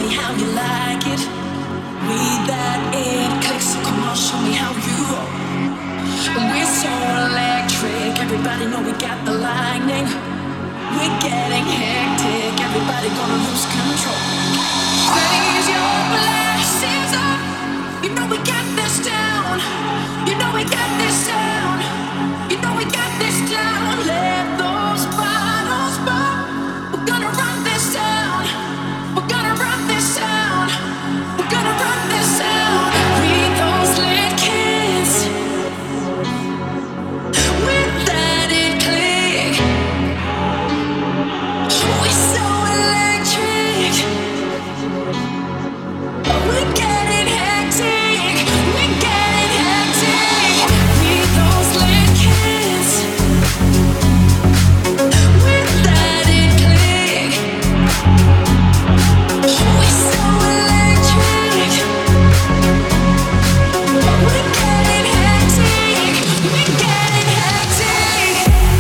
me how you like it. We that it clicks, so come on, show me how you roll. We're so electric, everybody know we got the lightning. We're getting hectic, everybody gonna lose control. Raise your glasses up, you know we got this down. You know we got this down. You know we got this down. Let those bottles pop. We're gonna run this down. We're gonna run this down. We're gonna run this down. Read those lit kids. With that it click. We're so electric. We're getting hectic. We're getting hectic. Read those lit kids. With that it click. We're so electric. We're getting hectic. We're getting hectic.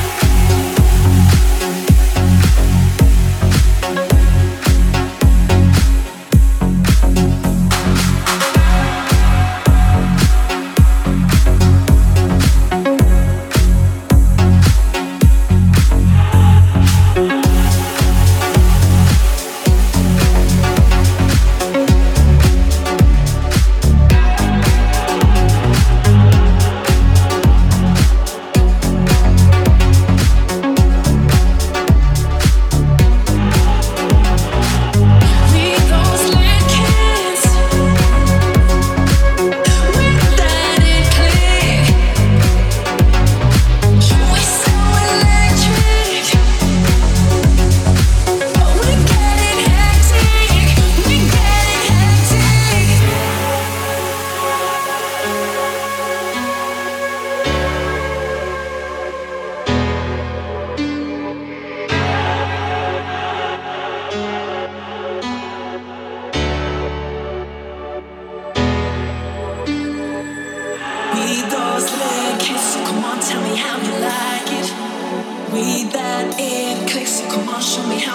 Read those lit kids. With that it click. We're so electric. We're getting hectic. We're getting hectic. We those lit kids, so come on, tell me how you like it. We that it clicks, so come on, show me how